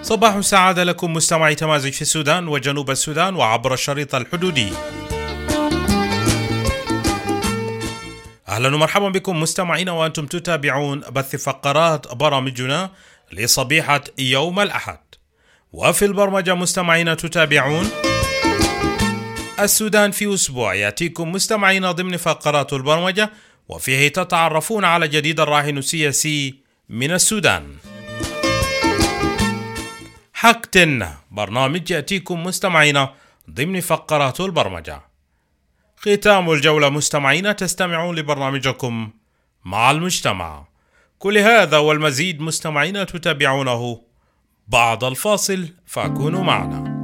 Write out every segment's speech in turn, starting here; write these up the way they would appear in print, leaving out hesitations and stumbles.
صباح السعادة لكم مستمعي تمازج في السودان وجنوب السودان وعبر الشريط الحدودي. أهلا ومرحبا بكم مستمعين وأنتم تتابعون بث فقرات برامجنا لصبيحة يوم الأحد. وفي البرمجة مستمعين تتابعون السودان في أسبوع، يأتيكم مستمعين ضمن فقرات البرمجة وفيه تتعرفون على جديد الراهن السياسي من السودان. حقتنا برنامج يأتيكم مستمعين ضمن فقرات البرمجة. ختام الجولة مستمعين تستمعون لبرنامجكم مع المجتمع. كل هذا والمزيد مستمعين تتابعونه بعد الفاصل، فكونوا معنا.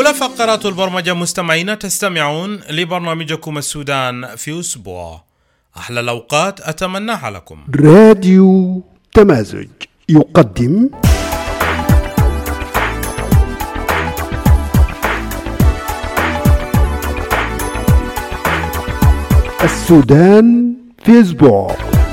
وإلى فقرات البرمجة مستمعين، تستمعون لبرنامجكم السودان في أسبوع. أحلى الأوقات أتمناها لكم. راديو تمازج يقدم السودان في أسبوع.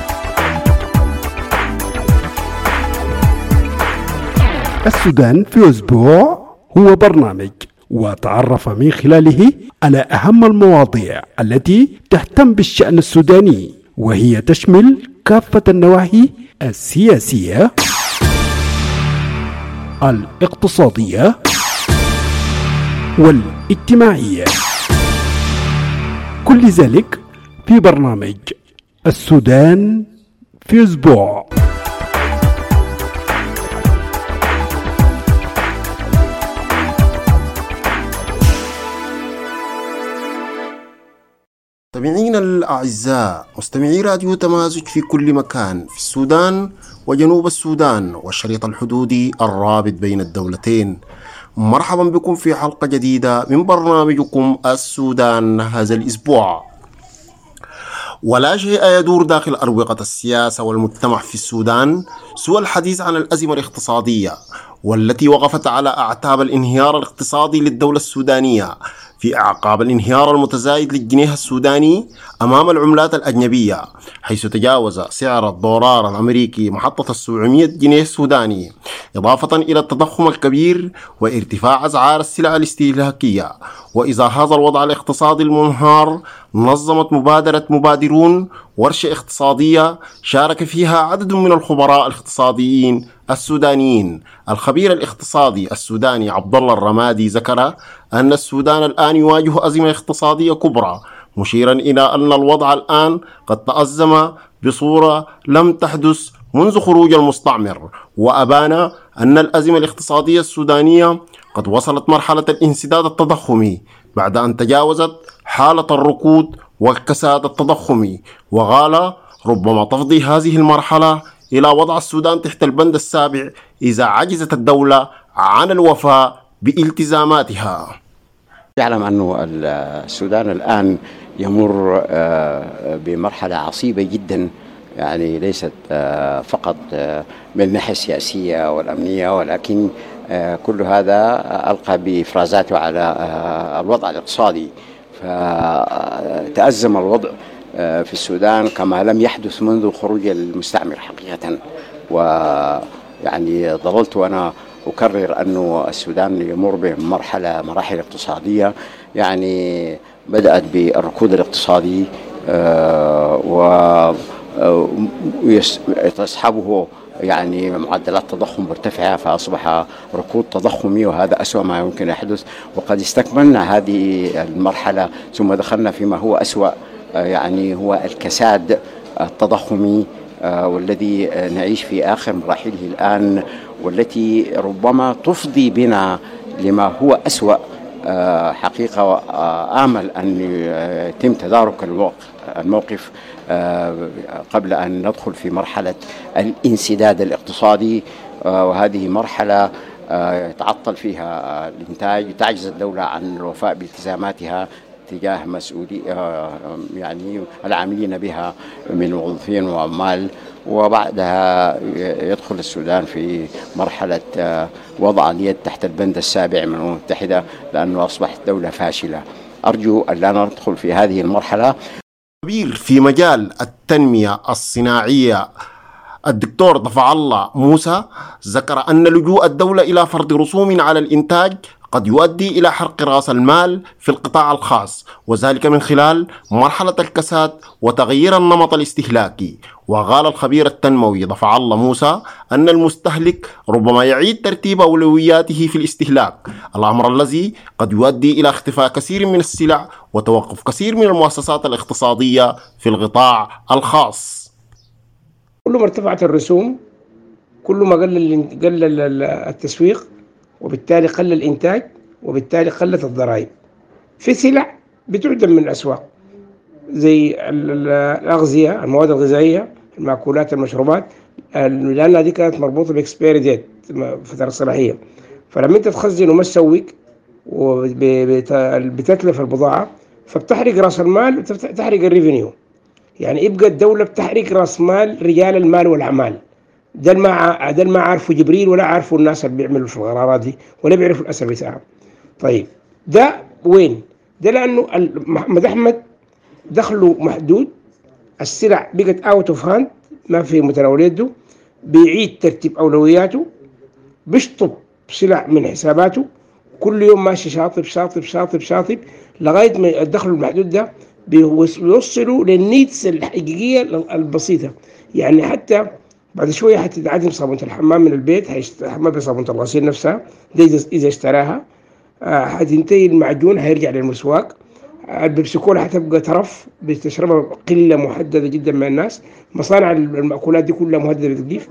السودان في أسبوع هو برنامج وتعرف من خلاله على أهم المواضيع التي تهتم بالشأن السوداني، وهي تشمل كافة النواحي السياسية، الاقتصادية والاجتماعية، كل ذلك في برنامج السودان في أسبوع. مستمعينا الأعزاء، مستمعي راديو تمازج في كل مكان في السودان وجنوب السودان والشريط الحدودي الرابط بين الدولتين، مرحبا بكم في حلقة جديدة من برنامجكم السودان هذا الأسبوع. ولا شيء يدور داخل أروقة السياسة والمجتمع في السودان سوى الحديث عن الأزمة الاقتصادية، والتي وقفت على أعتاب الانهيار الاقتصادي للدولة السودانية في أعقاب الانهيار المتزايد للجنيه السوداني أمام العملات الأجنبية، حيث تجاوز سعر الدولار الأمريكي محطة 700 جنيه سوداني، إضافة إلى التضخم الكبير وارتفاع أسعار السلع الاستهلاكية. وإذا هذا الوضع الاقتصادي المنهار نظمت مبادرة مبادرون ورشة اقتصادية شارك فيها عدد من الخبراء الاقتصاديين السودانيين. الخبير الاقتصادي السوداني عبد الله الرمادي ذكر أن السودان الآن يواجه أزمة اقتصادية كبرى، مشيرا إلى أن الوضع الآن قد تأزم بصورة لم تحدث منذ خروج المستعمر، وأبان أن الأزمة الاقتصادية السودانية قد وصلت مرحلة الانسداد التضخمي بعد أن تجاوزت حالة الركود والكساد التضخمي، وقال ربما تفضي هذه المرحلة إلى وضع السودان تحت البند السابع إذا عجزت الدولة عن الوفاء بالتزاماتها. يعلم أن السودان الآن يمر بمرحلة عصيبة جدا، يعني ليست فقط من الناحية السياسية والأمنية، ولكن كل هذا ألقى بإفرازاته على الوضع الاقتصادي. فتأزم الوضع في السودان كما لم يحدث منذ خروج المستعمر حقيقة. ويعني ظللت وأنا أكرر أن السودان يمر بمراحل اقتصادية، يعني بدأت بالركود الاقتصادي ويصحبه يعني معدلات تضخم مرتفعة، فأصبح ركود تضخمي، وهذا أسوأ ما يمكن يحدث. وقد استكملنا هذه المرحلة ثم دخلنا فيما هو أسوأ، يعني هو الكساد التضخمي، والذي نعيش في آخر مراحله الآن، والتي ربما تفضي بنا لما هو أسوأ. حقيقة آمل أن يتم تدارك الموقف قبل أن ندخل في مرحلة الانسداد الاقتصادي، وهذه مرحلة يتعطل فيها الإنتاج، تعجز الدولة عن الوفاء بالتزاماتها تجاه مسؤولي يعني العاملين بها من موظفين وعمال. وبعدها يدخل السودان في مرحلة وضع اليد تحت البند السابع من الأمم المتحدة، لأنه أصبحت دولة فاشلة. أرجو أن لا ندخل في هذه المرحلة. خبير في مجال التنمية الصناعية الدكتور ضفع الله موسى ذكر أن لجوء الدولة إلى فرض رسوم على الإنتاج قد يؤدي إلى حرق رأس المال في القطاع الخاص، وذلك من خلال مرحلة الكساد وتغيير النمط الاستهلاكي. وقال الخبير التنموي ضفع الله موسى أن المستهلك ربما يعيد ترتيب أولوياته في الاستهلاك، الأمر الذي قد يؤدي إلى اختفاء كثير من السلع وتوقف كثير من المؤسسات الاقتصادية في القطاع الخاص. كل ما ارتفعت الرسوم كل ما قل التسويق، وبالتالي قل الإنتاج، وبالتالي قلت الضرائب في سلع بتعدم من الأسواق زي الأغذية، المواد الغذائية، المأكولات، المشروبات، لأنها دي كانت مربوطة بإكسبيري ديت، فترة صلاحية. فلما أنت تخزن وما تسوق وبتتلف البضاعة، فبتحرق رأس المال وتحرق الريفينيو. يعني يبقى الدولة بتحرق رأس مال رجال المال والأعمال. ده ما عارفه جبريل ولا عارفه الناس اللي بيعملوا في القرارات دي ولا بيعرفوا الأثر بتاعها. طيب ده وين؟ ده لأنه محمد أحمد دخله محدود، السلع بقت اوت اوف هاند، ما في متناول يده، بيعيد ترتيب أولوياته، بيشطب سلع من حساباته، كل يوم ماشي شاطب شاطب شاطب شاطب لغاية ما الدخل المحدود ده بيوصلوا للنيدز الحقيقية البسيطة. يعني حتى بعد شوية حتتعدم صابونة الحمام من البيت، هيستحمى بصابونة الغسيل نفسها ده إذا اشتراها. حتنتهي المعجون هيرجع للمسواق. البيبسي كولا حتبقى ترف بتشربها قلة محددة جدا من الناس. مصانع المأكولات دي كلها مهددة بالتكليف.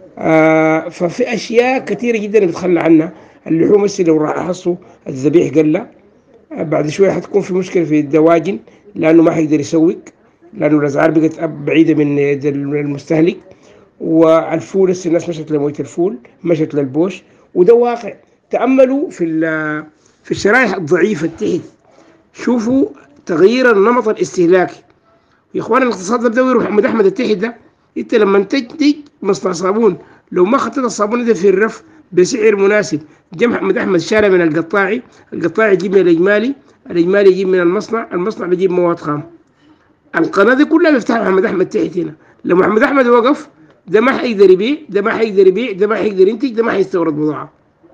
ففي أشياء كثيرة جدا بتخلى عنها. اللحوم هسه لو راح أحصوا الذبيح قلة، بعد شوية حتكون في مشكلة في الدواجن لأنه ما حيقدر يسوق، لأنه الأسعار بقت بعيدة من المستهلك. والفول هسه الناس مشت لموية الفول، مشت للبوش، وده واقع. تأملوا في الشرائح الضعيفة تحت، شوفوا تغيير النمط الاستهلاكي. يا اخوان الاقتصاد ده بدور محمد احمد التحت ده. انت لما تنتج مصنع صابون، لو ما خطيت الصابون ده في الرف بسعر مناسب، جاء محمد احمد شارع من القطاعي يجيب من الاجمالي يجيب من المصنع بيجيب مواد خام. القناه دي كلها بيفتحها محمد احمد تحت هنا. لو محمد احمد وقف، ده ما حيقدر يبيع، ده ما حيقدر ينتج، ده ما حيستورد بضاعه.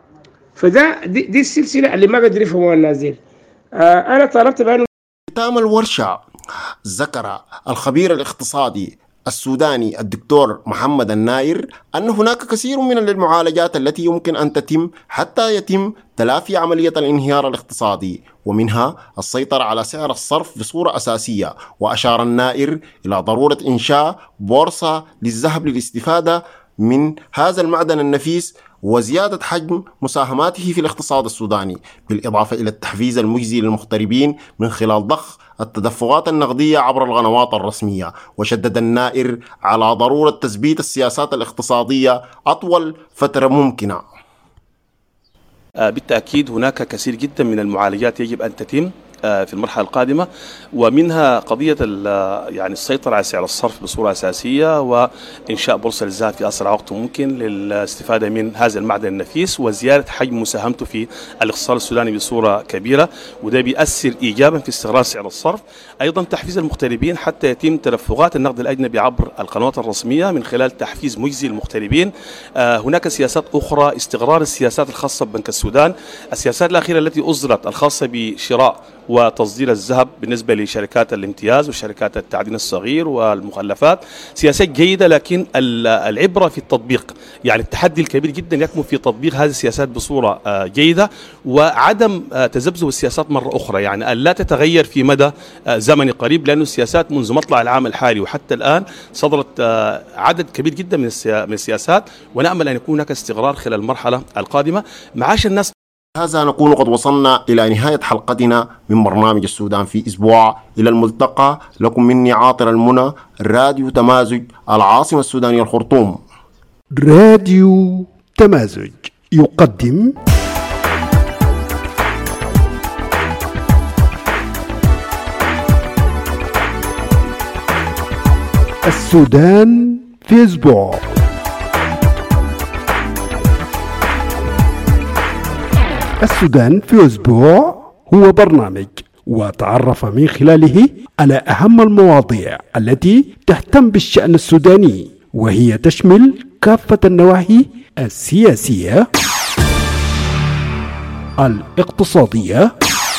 دي السلسله اللي ما قدر يفهموها الناس دي. انا طالبت بانه ختام الورشة ذكر الخبير الاقتصادي السوداني الدكتور محمد الناير أن هناك كثير من المعالجات التي يمكن أن تتم حتى يتم تلافي عملية الانهيار الاقتصادي، ومنها السيطرة على سعر الصرف بصورة أساسية. وأشار الناير إلى ضرورة إنشاء بورصة للذهب للاستفادة من هذا المعدن النفيس وزيادة حجم مساهماته في الاقتصاد السوداني، بالإضافة إلى التحفيز المجزي للمغتربين من خلال ضخ التدفقات النقدية عبر القنوات الرسمية. وشدد النائر على ضرورة تثبيت السياسات الاقتصادية أطول فترة ممكنة. بالتأكيد هناك كثير جدا من المعالجات يجب أن تتم في المرحلة القادمة، ومنها قضية يعني السيطرة على سعر الصرف بصورة أساسية، وإنشاء بورصة للذهب في أسرع وقت ممكن للاستفادة من هذا المعدن النفيس، وزيادة حجم مساهمته في الاقتصاد السوداني بصورة كبيرة، وده بيأثر إيجابا في استقرار سعر الصرف. أيضا تحفيز المغتربين حتى يتم تدفقات النقد الأجنبي عبر القنوات الرسمية من خلال تحفيز مجزي للمغتربين. هناك سياسات أخرى، استقرار السياسات الخاصة ببنك السودان، السياسات الأخيرة التي أصدرت الخاصة بشراء وتصدير الذهب بالنسبة لشركات الامتياز وشركات التعدين الصغير والمخلفات، سياسات جيدة، لكن العبرة في التطبيق. يعني التحدي الكبير جدا يكمن في تطبيق هذه السياسات بصورة جيدة، وعدم تذبذب السياسات مرة أخرى، يعني أن لا تتغير في مدى زمني قريب، لأن السياسات منذ مطلع العام الحالي وحتى الآن صدرت عدد كبير جدا من السياسات، ونأمل أن يكون هناك استقرار خلال المرحلة القادمة. معاش الناس. هذا نكون قد وصلنا إلى نهاية حلقتنا من برنامج السودان في أسبوع. إلى الملتقى، لكم مني عاطر المنى، راديو تمازج، العاصمة السودانية الخرطوم. راديو تمازج يقدم السودان في أسبوع. السودان في أسبوع هو برنامج وتعرف من خلاله على أهم المواضيع التي تهتم بالشأن السوداني، وهي تشمل كافة النواحي السياسية، الاقتصادية،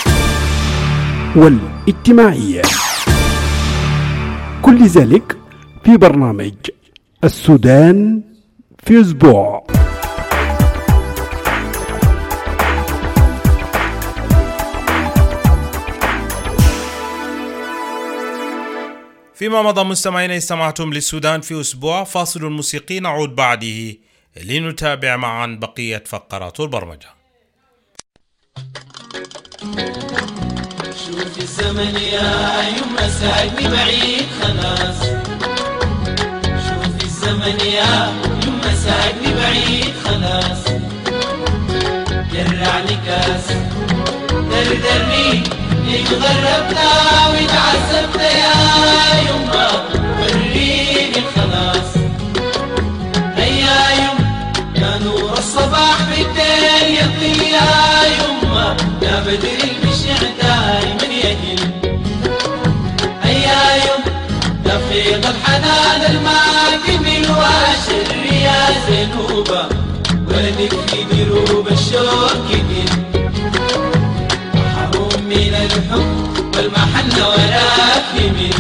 والاجتماعية، كل ذلك في برنامج السودان في أسبوع. فيما مضى مستمعينا استمعتم للسودان في أسبوع، فاصل موسيقي نعود بعده لنتابع معا بقية فقرات البرمجة. شوف الزمن يا يما ساعدني بعيد خلاص، شوف الزمن يا يما ساعدني بعيد خلاص، جرعني كاس دردرني ليش غربنا وتعذبنا يا يما وريني الخلاص. هيا يما يا نور الصباح بالليل يطلع يا يما يا بدر المشع دايما يهل. هيا يما يا فيض الحنان الماكمل واشر يا زنوبة ولدك في دروب الشوق يدل. محروم من الحب والمحنة ولا كمل.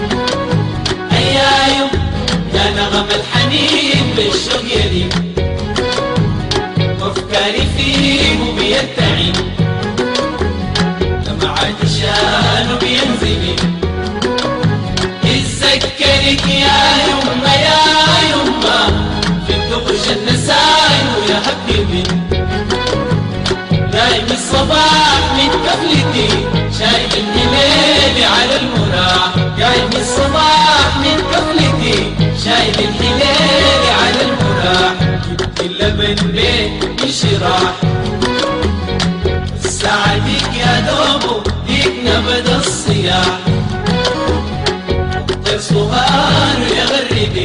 هيا يما يا نغم الحنين بالشوق يدل. وافكاري فيه بيتعب دمعة شان بينزل. اتذكرك يا يما يا يما في الدغش النساي ويا حبيبي. نايم الصباح من كفلتي شايف الهلال على المراح. جايب الصباح من كفلتي شايف الهلال على المراح. جبت اللبن بيت انشراح. الساعة ديك يا دوبو ديك نبض الصياح. طير صغار يغردي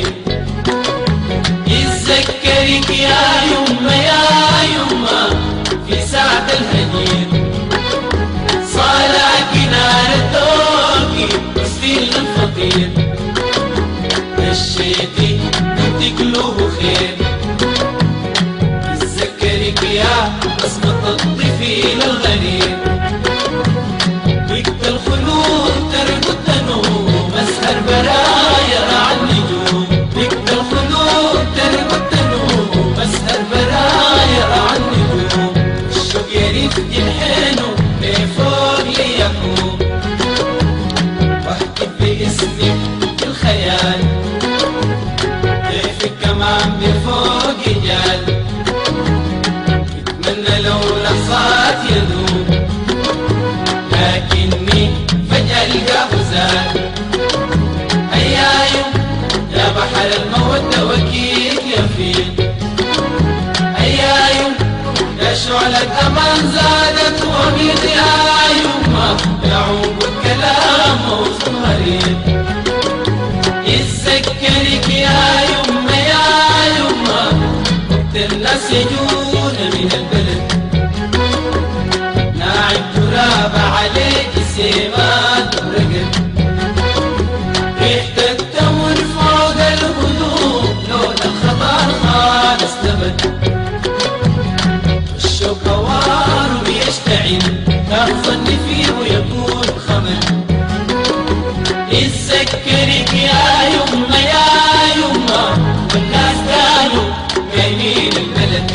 يتذكرك يا يما يا يما في ساعة الهجير. صالع كنار التوكي وستيل الفطير. مشيتي انت كله خير. يتذكرك يا بصمة الطفيل الغريب. وقت الخلود تربط النوم مسهر برايا رع النجوم. وقت الخلود تربط النوم مسهر برايا رع النجوم. الشوق يريد ينحنوا لفوق ليحوم. واحكي باسمك في الخيال كيفك كمان بفوق جال. اتمنى لو لحظات يدوم لكني فجأة القاه زاد. هيا يا بحر المودة وكيل يفيد. هيا يا شعلة أمان زادت وميض يا يما يعوب الكلام موسم غريب. يتذكرك يا يما يا يما وقت الناس يجون من البلد. ناعم تراب عليك سيمات ورقد. ريحة التمر فوق الهدوء لون الخضار خالص نبت. الشوق هوار ويشتعل تظن فيه ويكون خمل. يتذكرك يا يما يا يما والناس قالوا جايين البلد.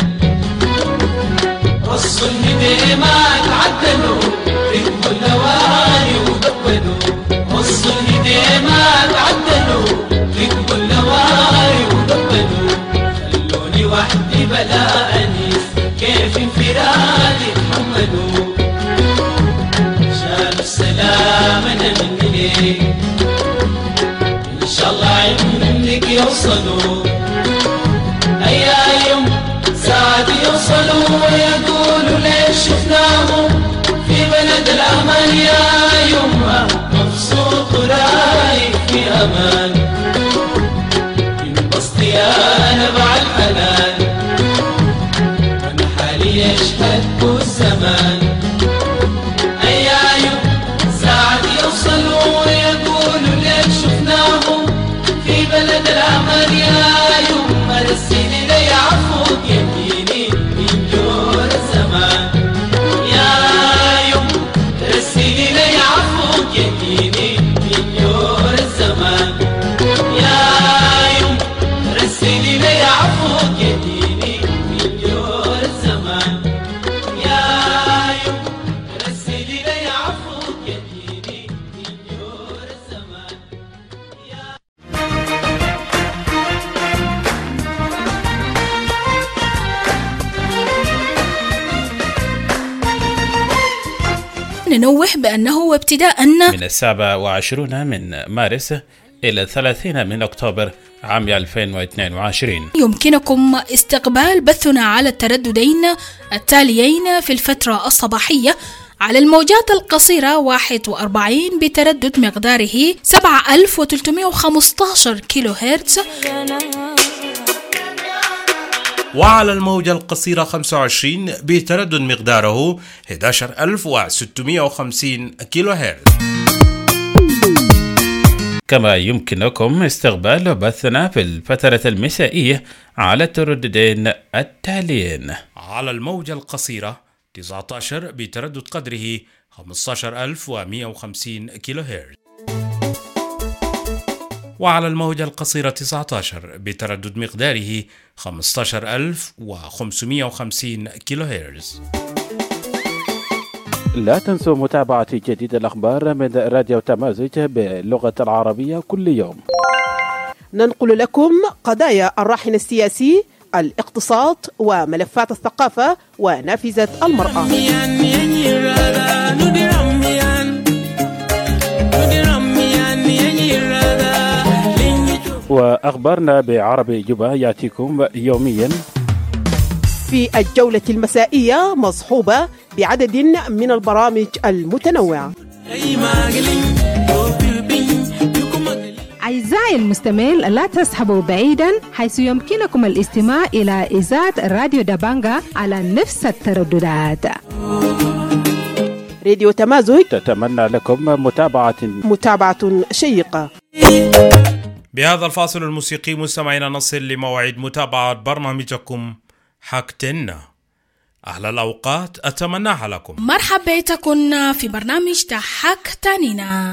رصوا الهديمات عدلوا ركبوا اللواني وقبلوا. رصوا الهديمات عدلوا ركبوا اللواني وقبلوا. خلوني وحدي بلا أنيس كيف انفرادي تحملوا. شالوا السلام أنا مني ليك إن شاء الله عندك يوصلوا. هيا يوم ساعات يوصلوا ويقولوا ليش شفناهم في بلد الأمان يا يما مبسوط ورايق في أمان. ينبسط يا نبع الحنان وأنا حالي يشهد الزمان. هيا يوم ساعات يوصلوا ويقولوا ليش شفناهم في بلد الأمان يا يما. رسيني لي عفوك يميني من جور الزمان. يا يما رسيني لي عفوك يميني من جور الزمان. يا يما رسيني لي عفوك يميني من جور الزمان. يا يما رسيني لي عفوك يميني من جور الزمان. ننوه بأنه ابتداء من 27 من مارس إلى 30 من أكتوبر عام 2022 يمكنكم استقبال بثنا على الترددين التاليين في الفترة الصباحية على الموجات القصيرة 41 بتردد مقداره 7315 كيلو هرتز، وعلى الموجة القصيرة 25 بتردد مقداره 11650 كيلو هرتز. كما يمكنكم استقبال بثنا في الفترة المسائية على الترددين التاليين: على الموجة القصيرة 19 بتردد قدره 15150 كيلو هرتز، وعلى الموجة القصيرة 19 بتردد مقداره 15550 كيلو هرتز. لا تنسوا متابعة جديد الأخبار من راديو تمازج باللغة العربية كل يوم. ننقل لكم قضايا الراحن السياسي، الاقتصاد، وملفات الثقافة ونافذة المرأة. وأخبارنا بعربي جبا يأتيكم يوميا في الجولة المسائية، مصحوبة بعدد من البرامج المتنوعة. أعزائي المستمعين، لا تسحبوا بعيدا، حيث يمكنكم الاستماع إلى إذاعة راديو دبانجا على نفس الترددات. راديو تمازج تتمنى لكم متابعة شيقة. بهذا الفاصل الموسيقي مستمعينا نصل لموعد متابعة برنامجكم حكتنا. أهلا الأوقات أتمناها لكم. مرحبا بكم في برنامج حكتنا.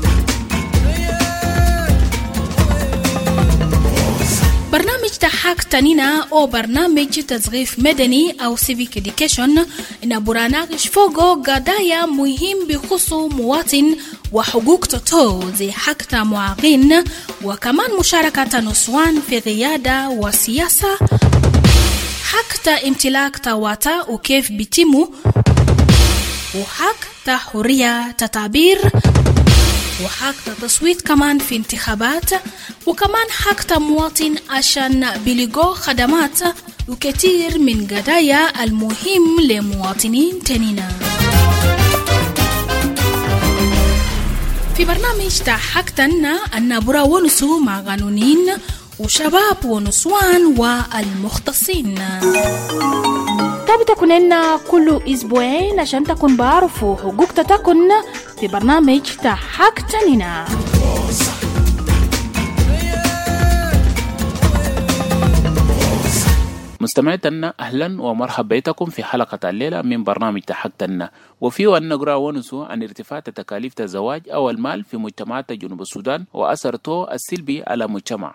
برنامج حكتنا أو برنامج تثقيف مدني أو civic education إن برنامج فوقه قضايا مهم بخصوص مواطن وحقوق تطو زي حق معاقين، وكمان مشاركة نسوان في قيادة وسياسة، حق امتلاك تواتا وكيف بيتمو، وحق حرية تعبير، وحق تصويت كمان في انتخابات، وكمان حق مواطن عشان بلغو خدمات، وكثير من قضايا المهم لمواطنين تانينا. في برنامج حكتنا أن برا ونسو مع قانونين وشباب ونسوان والمختصين. تكون لنا كل أسبوعين عشان تكون بعرفوا حقوق تكون في برنامج حكتنا. مستمعتنا أهلا ومرحبا بكم في حلقة الليلة من برنامج حكتنا، وفيه أن نقرأ ونسو عن ارتفاع تكاليف الزواج أو المال في مجتمعات جنوب السودان وأثرته السلبي على المجتمع.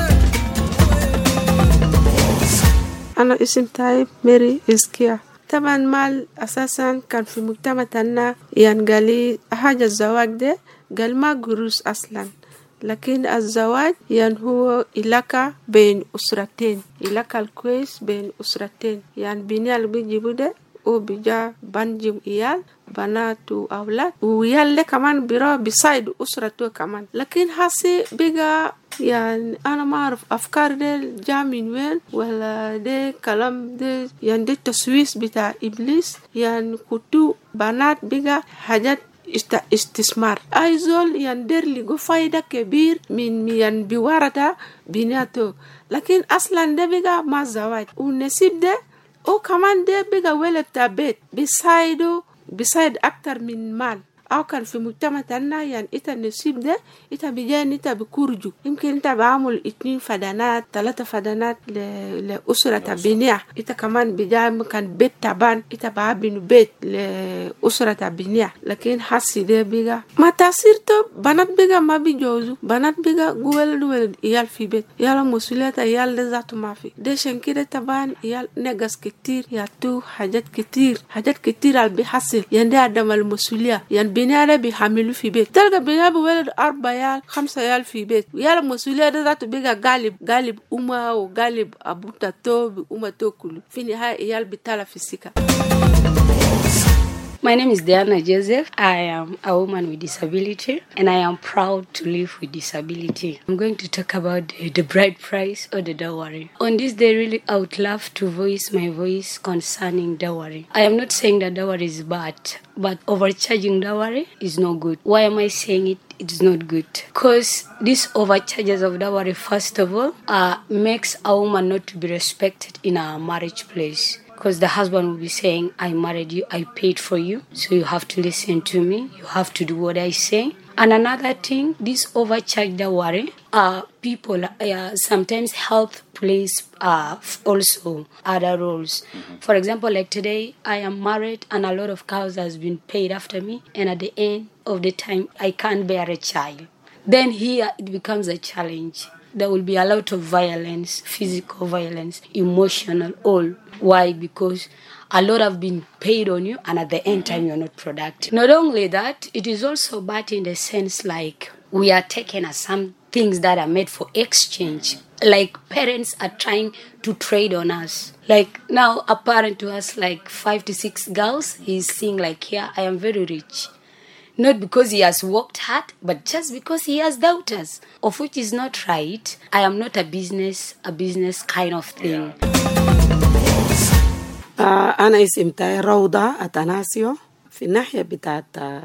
أنا اسم تايب ميري إزكيا. طبعا مال أساسا كان في مجتمعنا يعني قالي حاجة الزواج ده قال ما قروس أصلا، لكن الزواج يعني هو علاقة بين أسرتين، علاقة الكويس بين أسرتين، يعني بنيال بيجيبوا ده وبيجا بنجم إيال بنات وأولاد ويال كمان بيرا بيساعد أسرته كمان. لكن هسي بيجا يعني أنا ما أعرف أفكار ده جا من وين، ولا ده كلام ده يعني ده تسويس بتاع إبليس، يعني كتو بنات بيجا حاجات استثمار أيزول يندر لغو فايدة كبير من يعني بوارده بناته، لكن أصلا ده بيجا ما زواج ونسيب ده أو كمان ده بيجا ولد تابت بيساعد أكتر من مال. أو كان في مجتمعنا يعني إتا النسيب ده إتا بيجان إتا بكورجو، يمكن إتا بعمل 2 فدانات 3 فدانات لأسرة بنيع، إتا كمان بيجان كان بيت تبان إتا بعبين بيت لأسرة بنيع. لكن حسي ده بيجا ما تأثيرته بنات بيجا ما بيجوزو، بنات بيجا ولد إيال في بيت، إيال مسؤوليات إيال لذاته ما في ده شن كده تبان إيال نقص كتير ياتو حاجات كتير اللي بيحصل يعني عدم المسؤولية. يعني بنياله بيحملوا في بيت، تلقى بنياله بولد 4 عيال 5 عيال في بيت، ويالا المسؤولية ده ذاته بيجا غالب أمه وغالب أبو تاتو بأمته كله، في نهاية عيال بتالا في السكة. My name is Diana Joseph. I am a woman with disability and I am proud to live with disability. I'm going to talk about the bride price or the dowry. On this day, really, I would love to voice my voice concerning dowry. I am not saying that dowry is bad, but overcharging dowry is not good. Why am I saying it? It is not good. Because these overcharges of dowry, first of all, makes a woman not to be respected in a marriage place. Because the husband will be saying, I married you, I paid for you, so you have to listen to me, you have to do what I say. And another thing, this overcharge dowry, people sometimes health plays also other roles. For example, like today, I am married and a lot of cows has been paid after me, and at the end of the time, I can't bear a child. Then here it becomes a challenge. There will be a lot of violence, physical violence, emotional, all. Why? Because a lot have been paid on you and at the end time you're not productive. Not only that, it is also bad in the sense like we are taken as some things that are made for exchange. Like parents are trying to trade on us. Like now a parent to us like 5 to 6 girls, he's saying like, here, I am very rich. Not because he has worked hard, but just because he has daughters, of which is not right. I am not a business kind of thing. أنا اسمي روضة أتناسيو في الناحية بتاعت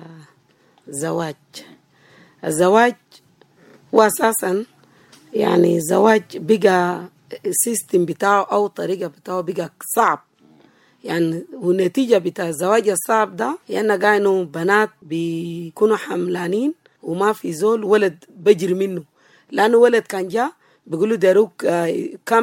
الزواج وأساسا يعني الزواج بقى سيستم بتاعه أو طريقة بتاعه بقى صعب يعني والنتيجة بتاع الزواج الصعب ده يعني قاينوا بنات بيكونوا حملانين وما في زول ولد بجري منه لأنه ولد كان جاء بيقولوا داروك كم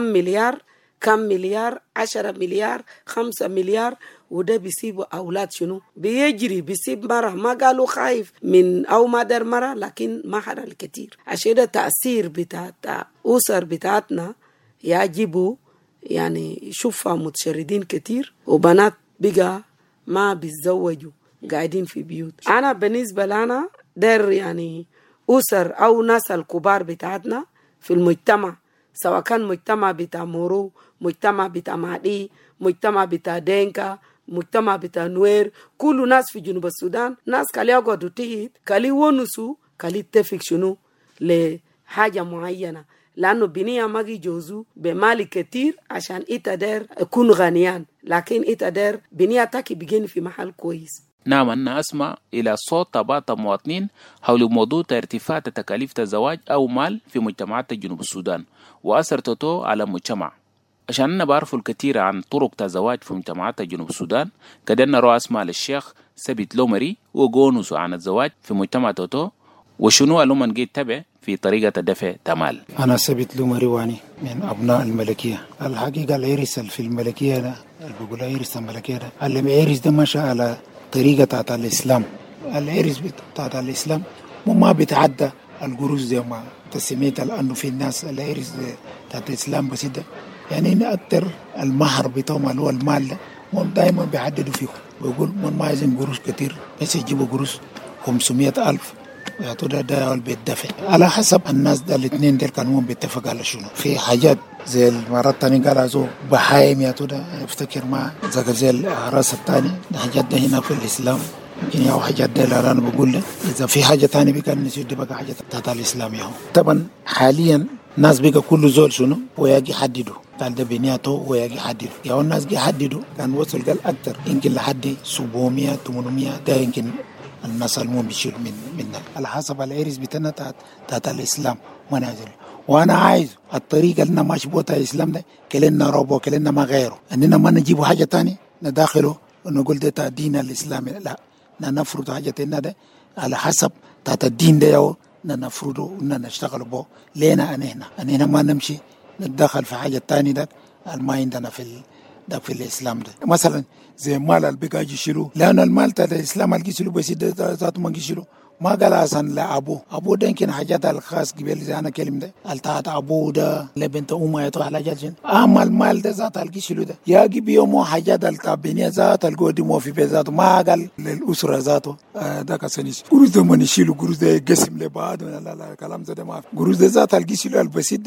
مليار 10 مليار 5 مليار وده بيسيبوا أولاد شنو بيجري بيسيب مرة ما قالوا خايف من أو ما در مرة لكن ما حدا الكتير عشان ده تأثير بتاعت أسر بتاعتنا يجيبوا يعني شوفها متشردين كتير وبنات بقى ما بيتزوجوا قاعدين في بيوت. أنا بالنسبة لنا در يعني أسر أو ناس الكبار بتاعتنا في المجتمع سواء كان مجتمع بتاع مورو مجتمع بتاع مادي مجتمع بتاع دينكا مجتمع بتاع نوير كل ناس في جنوب السودان ناس كالي يقعدوا تحت كالي ونسوا كالي يتفق شنو لحاجة معينة لأنه بنية ما يجوزوا بمال كتير عشان إتدار يكون غنيان لكن إتدار بنية تاكي بيجين في محل كويس. نعم أن أسمع إلى صوت طبقات المواطنين حول موضوع ارتفاع تكاليف الزواج أو مال في مجتمعات جنوب السودان وأثر توتو على المجتمع. عشان أنا بعرف الكثير عن طرق الزواج في مجتمعات جنوب السودان كدنا رأى أسمع للشيخ سبيت لومري وقونسوا عن الزواج في مجتمع توتو وشنو ألومن جيت تبع في طريقة دفع تمال. أنا سبيت لومري واني من أبناء الملكية. الحقيقة العرس في الملكية ده بقول عرس الملكية ده العرس ده ماشي على طريقة بتاعت الإسلام. العرس بتاعت الإسلام ما بتعدى القروش زي ما تسميت لأنه في الناس العرس بتاعت الإسلام بس ده يعني أكتر المهر بتاعهم اللي هو المال ده هم دايما بيحددوا فيه بيقول من ما عايزين قروش كتير بس يجيبوا قروش 500,000 ويعطوا ده البيت دفع على حسب الناس ده الاثنين دول كانوا بيتفقوا على شنو في حاجات زي المرات الثانية قال عزو بحايم يعطوا ده افتكر ما زي الأعراس الثاني حاجات ده هنا في الإسلام يمكن ياو حاجات ده اللي أنا بقول له إذا في حاجة ثانية بيكون نسيت بقى حاجة بتاعت الإسلام ياو. طبعا حاليا ناس بقى كل زول شنو ويجي يحددوا قال ده بنياته ويجي يحددوا ياو الناس جي يحددوا كان وصل قال أكتر يمكن لحد 700 800 ده يمكن الناس المهم بيشيل منها على حسب العرس بتاعنا تاعت الإسلام منازل وانا عايز الطريقه اللي ماشي بوتها الاسلام ده كلنا ربو كلنا ما غيره اننا ما نجيبوا حاجه تاني نداخله ونقول ده الدين الاسلامي لا نفرض حاجه ده على حسب تاعت الدين ده نفرضه ونشتغل به لينا هنا ما نمشي نتدخل في حاجه تاني ده ما عندنا في الاسلام ده مثلا زي مال البقاء يشيلوه لان المال تاع الاسلام اللي يشيلوه بس ذاته ما يشيلوه ما قال أصلا لأبوه ده يمكن حاجات الخاص قبل زي أنا كلمة ده التعات أبوه ده لبنت أمه يتوه على جالجين أما المال ده ذات الكيشلو ده يجي بيومه حاجات الكابينية ذات القديمة في بيت ذاته ما قال للأسرة ذاته ده كسنيش قروش ده من يشيلوا قروش ده يقسم لبعض لا كلام ده ما قروش ده ذات الكيشلو البسيط ده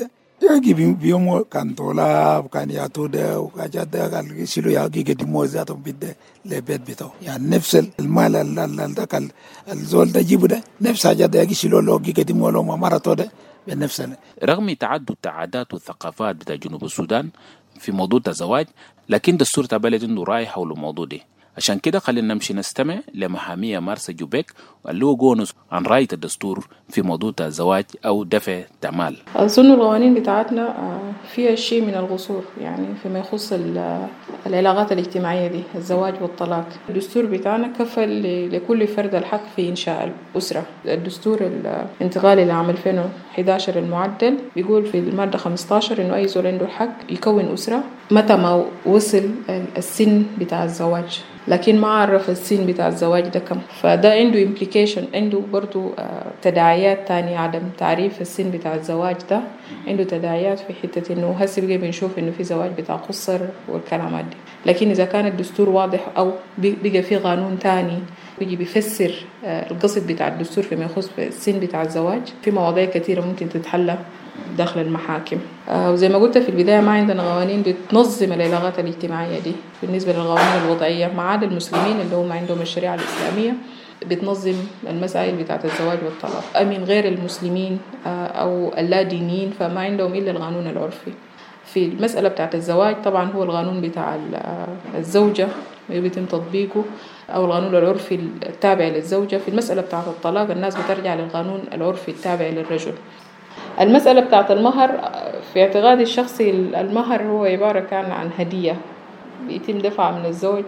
يجي بيوم كان طلاب كان يعطوا ده وحاجات ده قال يشيلوا يجي يقدموا ذاتهم بده لبيت بتاعه يعني نفس المال ده الزول ده جيبه ده نفس حاجات ده يجي يشيلوا له يقدموا له مرته ده بنفس. رغم تعدد العادات والثقافات بتاع جنوب السودان في موضوع الزواج، لكن دستور تاع بلد عنده رأي حول الموضوع ده. عشان كده خلينا نمشي نستمع لمحامية مارسا جوبيك اللي هو جونس عن رأي الدستور في موضوع الزواج أو دفع تعمال. أظن القوانين بتاعتنا فيها شيء من القصور يعني فيما يخص العلاقات الاجتماعية دي، الزواج والطلاق. الدستور بتاعنا كفل لكل فرد الحق في إنشاء الأسرة. الدستور الانتقالي لعام 2011 المعدل بيقول في المادة 15 إنه أي زول عنده الحق يكون أسرة متى ما وصل السن بتاع الزواج، لكن ما عرف السن بتاع الزواج ده كم. فده عنده implication، عنده برضو تداعيات تانية. عدم تعريف السن بتاع الزواج ده عنده تداعيات في حتة إنه هسه بقى بنشوف إنه في زواج بتاع قصر والكلامات دي. لكن إذا كان الدستور واضح أو بقى في قانون تاني بيجي بيفسر القصد بتاع الدستور فيما يخص السن بتاع الزواج، في مواضيع كثيرة ممكن تتحل داخل المحاكم. وزي ما قلت في البداية ما عندنا قوانين بتنظم العلاقات الاجتماعية دي بالنسبة للقوانين الوضعية، ما عدا المسلمين اللي هم عندهم الشريعة الإسلامية بتنظم المسائل بتاعة الزواج والطلاق. من غير المسلمين أو اللادينيين فما عندهم إلا القانون العرفي. في المسألة بتاعة الزواج طبعا هو القانون بتاع الزوجة يتم تطبيقه أو القانون العرفي التابع للزوجة. في المسألة بتاعة الطلاق الناس بترجع للقانون العرفي التابع للرجل. المسألة بتاعة المهر في اعتقادي الشخصي المهر هو عبارة كان عن هدية بيتم دفع من الزوج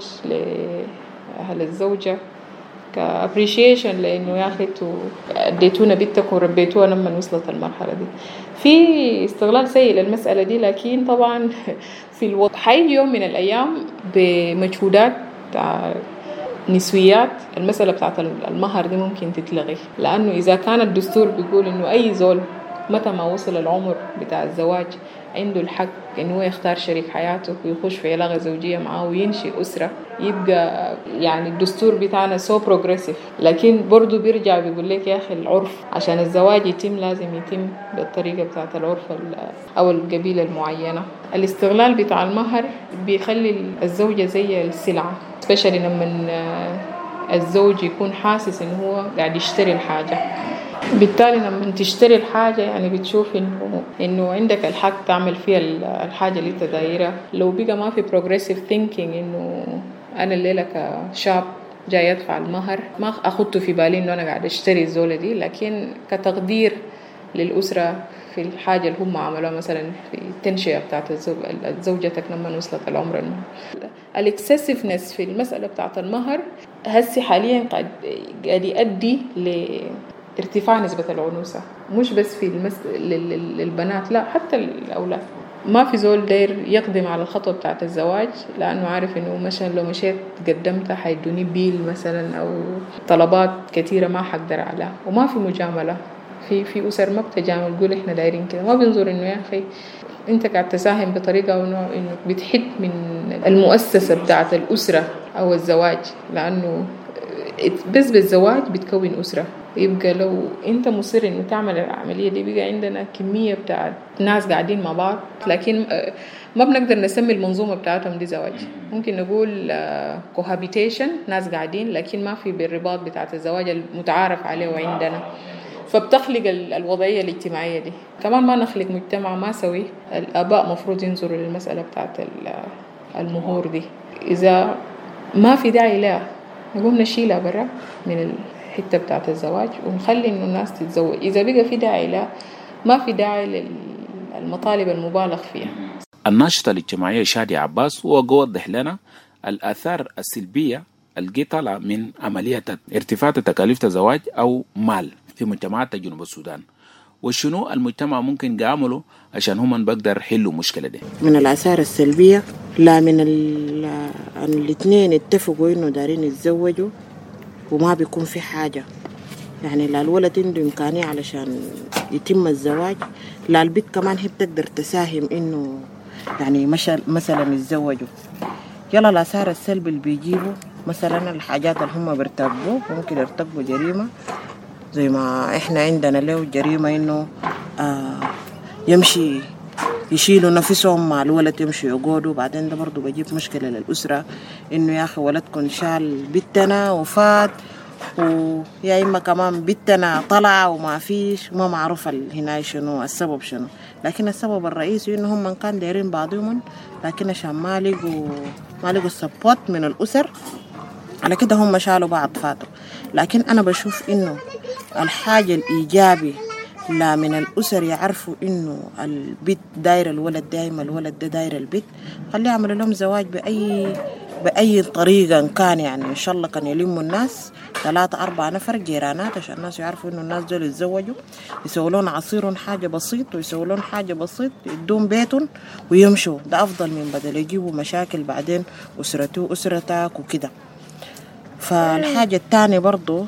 لأهل الزوجة كابريشيشن لأنه يا أخي اديتونا بنتك وربيتوها لما وصلت المرحلة دي. في استغلال سيء للمسألة دي، لكن طبعا في الوقت حي يوم من الأيام بمجهودات نسويات المسألة بتاعة المهر دي ممكن تتلغي، لأنه إذا كان الدستور بيقول إنه أي زول متى ما وصل العمر بتاع الزواج عنده الحق إنه يختار شريك حياته ويخش في علاقة زوجية معه وينشئ أسرة، يبقى يعني الدستور بتاعنا سو بروجريسيف. لكن برضو بيرجع بيقول لك يا أخي العرف عشان الزواج يتم لازم يتم بالطريقة بتاعة العرف أو القبيلة المعينة. الاستغلال بتاع المهر بيخلي الزوجة زي السلعة، especially لما الزوج يكون حاسس إنه هو قاعد يشتري الحاجة. بالتالي لما تشتري الحاجة يعني بتشوف إنه عندك الحق تعمل فيها الحاجة اللي تدايرها. لو بقى ما في progressive thinking إنه أنا الليلة كشاب جاي أدفع المهر ما أخدته في بالي إنه أنا قاعد أشتري الزولة دي، لكن كتقدير للأسرة في الحاجة اللي هم عملوها مثلا في التنشئة بتاعت زوجتك لما وصلت العمر. الاكسسيفنس في المسألة بتاعت المهر هسي حاليا قاعد يؤدي ارتفاع نسبة العنوسة، مش بس في للبنات لا حتى الأولاد. ما في زول داير يقدم على الخطوة بتاعت الزواج لأنه عارف إنه مثلا لو مشيت قدمتها حيدوني بيل مثلا أو طلبات كثيرة ما حقدر عليها. وما في مجاملة في أسر ما بتجامل تقول إحنا دايرين كده، ما بنظر إنه يا أخي أنت قاعد تساهم بطريقة إنه بتحد من المؤسسة بتاعت الأسرة أو الزواج، لأنه بس بالزواج بتكون أسرة. يبقى لو أنت مصر إنه تعمل العملية دي بقى عندنا كمية بتاعت ناس قاعدين مع بعض، لكن ما بنقدر نسمي المنظومة بتاعتهم دي زواج. ممكن نقول cohabitation، ناس قاعدين لكن ما في بالرباط بتاعت الزواج المتعارف عليه عندنا. فبتخلق الوضعية الاجتماعية دي. كمان ما نخلق مجتمع ما سوي. الآباء مفروض ينظروا للمسألة بتاعت المهور دي. إذا ما في داعي لها نقوم نشيلها برا من الحتة بتاعت الزواج ونخلي إنه الناس تتزوج. إذا بقى في داعي لها ما في داعي للمطالب المبالغ فيها. الناشطة الاجتماعية شادي عباس ووضح لنا الآثار السلبية اللي طالعة من عملية ارتفاع تكاليف الزواج أو مال في مجتمعات جنوب السودان، وشنو المجتمع ممكن يعمله عشان هم بقدر يحلوا مشكلة دي. من الآثار السلبية لا من الاثنين اتفقوا إنه دارين يتزوجوا وما بيكون في حاجة، يعني لا الولد عنده إمكانية علشان يتم الزواج، لا البيت كمان هي بتقدر تساهم إنه يعني مثلا يتزوجوا. يلا الآثار السلبي اللي بيجيبوا مثلا الحاجات اللي هم بيرتكبوا، ممكن يرتكبوا جريمة زي ما إحنا عندنا له جريمة إنه يمشي يشيلوا نفسهم مع الولد يمشوا يقعدوا. بعدين ده برضو بجيب مشكلة للأسرة، إنه يا أخي ولدكم شال بنتنا وفات، ويا إما كمان بنتنا طلع وما فيش، وما معروف هنا شنو السبب شنو. لكن السبب الرئيسي إنه هم كان دايرين بعضهم، لكن عشان ما لقوا السبوت من الأسر، على كده هم شالوا بعض فاتوا. لكن أنا بشوف إنه الحاجة الإيجابي لا من الأسر يعرفوا إنه البيت داير الولد دايما، الولد ده داير البيت، خليه يعملوا لهم زواج بأي طريقة كان. يعني إن شاء الله كان يلموا الناس 3-4 نفر جيرانات عشان الناس يعرفوا إنه الناس دول يتزوجوا، يسووا لهم عصير حاجة بسيط، ويسووا لهم حاجة بسيط، يدون بيتهم ويمشوا. ده أفضل من بدل يجيبوا مشاكل بعدين أسرته أسرتك وكده. فالحاجة التانية برضو